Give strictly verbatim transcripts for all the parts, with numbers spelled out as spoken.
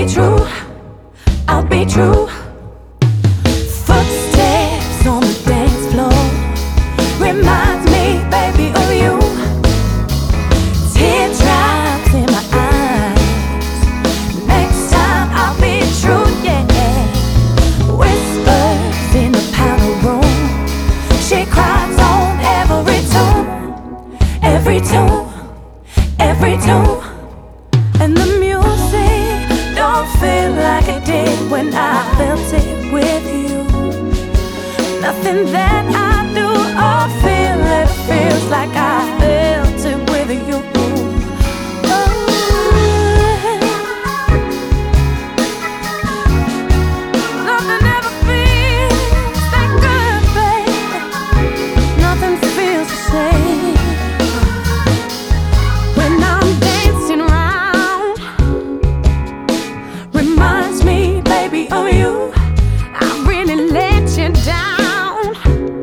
be true, I'll be true. Footsteps on the dance floor reminds me, baby, of you. Teardrops in my eyes. Next time I'll be true, yeah. Whispers in the powder room. She cries on every tune, every tune, every tune. And the music don't feel like it did when I felt it with you. Nothing that I do or feel ever feels like I felt it with you. Oh. Nothing ever feels that good, babe. Nothing feels the same when I'm dancing around. Reminds me, baby, of you. I really let you down.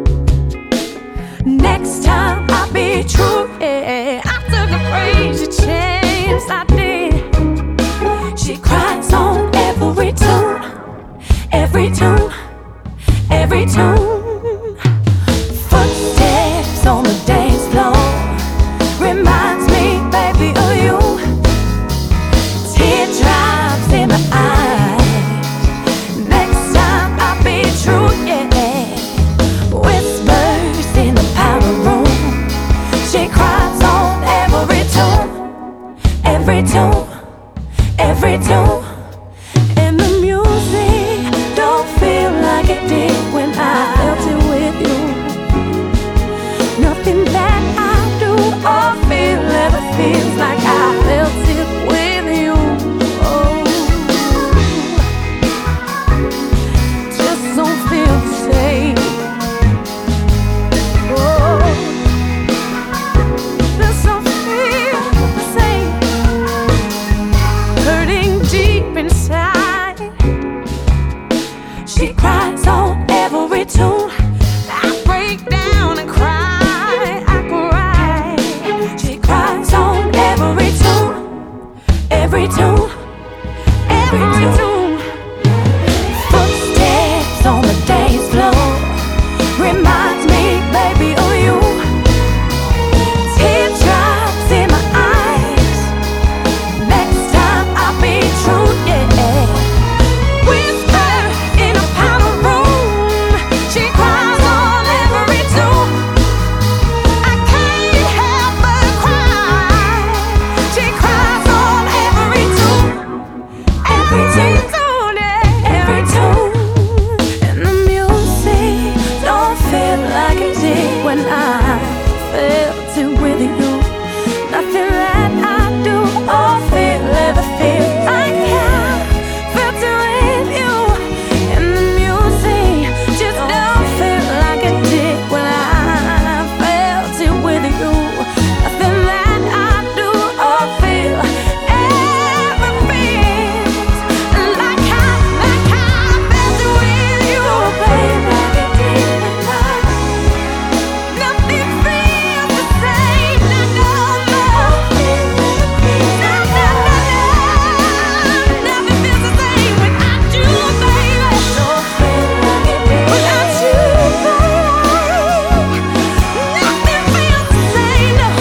Next time I'll be true, yeah. I took a crazy chance, I did. She cries on every tune, every tune, every tune. Footsteps on the dance floor reminds me, baby, of you. Teardrops in my eyes. Next time I'll be true, yeah. Whispers in the powder room. She cries on every tune, every tune, every tune. And the music don't feel like it did when I felt it with you. Nothing that I do or feel ever feels like I felt it with you. Oh, just don't feel the same. Oh, just don't feel the same. Hurting deep inside. She cries on every tune. I break down and cry, I cry. She cries on every tune, every tune, every tune. Footsteps on the dance floor reminds me, baby, of you. Teardrops in my eyes. Next time I'll be true, yeah. Whisper in a powder room. She cries on every tune. I can't help but cry. She cries on every tune, every tune, every tune. And the music don't feel like it did when I felt it with you. Nothing that I do or feel ever feels like I felt it with you. And the music just don't feel like it did when I felt it with you. Nothing that I do or feel ever feels like I, like I felt it with you, baby. Nothing feels the same, no, no, no. No, no, no, no. Nothing feels the same without you, baby. Without you, baby. Nothing feels the same, no.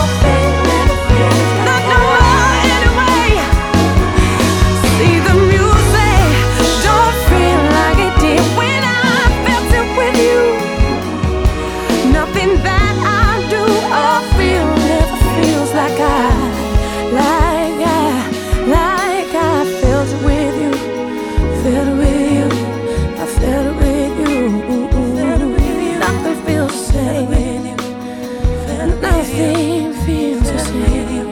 Not no more anyway. See, the music don't feel like it did when I felt it with you. Nothing that I do or feel ever feels like I, like I, like I felt it with you, felt it with you, I felt it with you. Nothing feels the same. Nothing feels the same.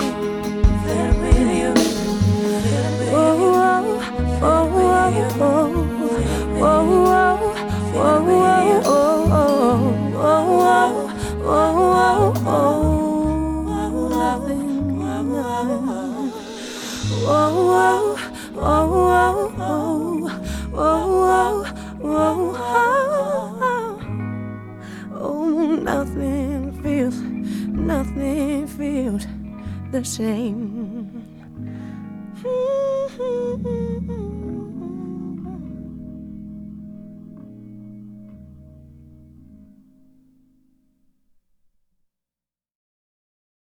Oh, oh, oh, oh, oh, oh, oh, oh, oh, oh, oh, oh, oh, nothing, nothing. Oh, oh, oh, oh, oh, oh, oh, oh, oh, nothing feels, nothing feels the same. Mm-hmm.